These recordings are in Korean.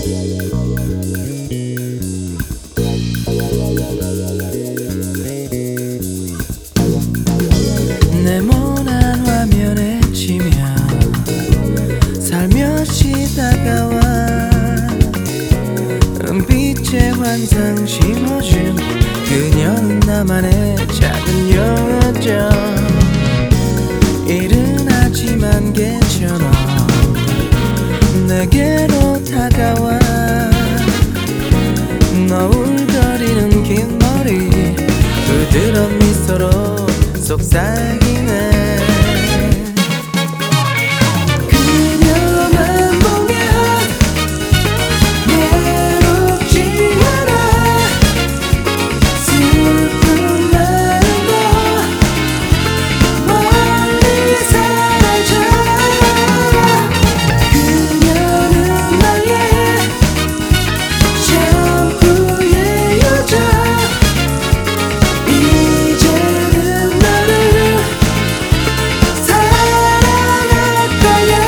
네모난 화면에 치며 살며시 다가와 은빛의 환상 심어준 그녀는 나만의 작은 여정. 이른 아침 안개처럼 내게로 다가와 너울거리는 긴 머리 부드러운 미소로 속삭이네. 그녀만 보면 외롭지 않아. 슬픈 마음도 멀리 사라져. 그녀는 나의 전부의 여자. 이제는 너를 사랑할 거야.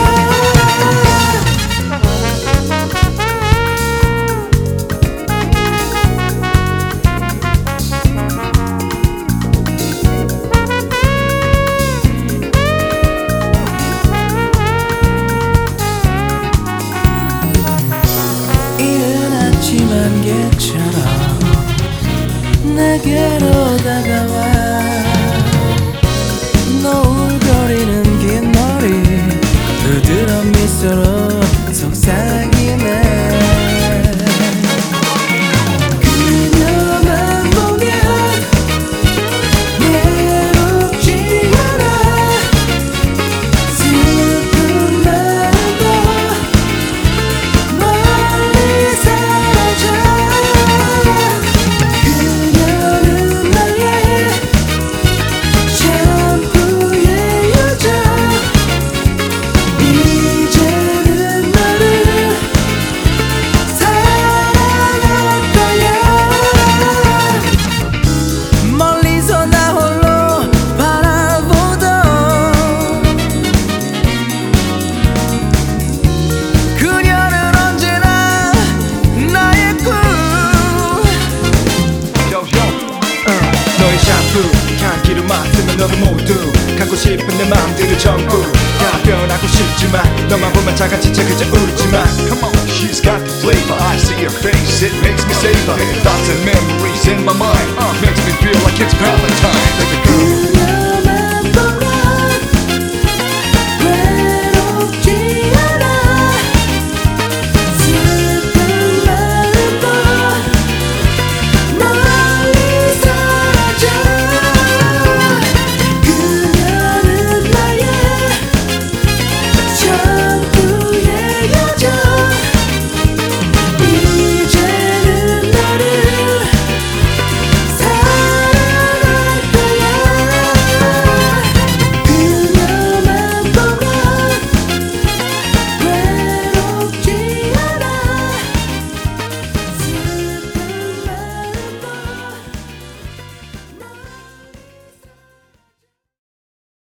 이른 아침 안개처럼 내게로 다가와 너울거리는 긴 머리 부드러운 미소로 속삭이네. 그녀만 보면 외롭지 않아. 슬픈 마음도 멀리 사라져. 그녀는 나의 전부의 여자. 이제는 너를 사랑할 거야. 멀리서 나 홀로 바라보던 그녀는 언제나 나의 꿈. 너의 샴푸 향기를 맡으면 너를 모두 갖고 싶은 내 마음들을 전부 다 변하고 싶지만 너만 보면 작아진 채 그저 울지만 Come on, she's got the flavor. I see her face, it makes me savor. Thoughts and memories in my mind makes me feel like it's paradise.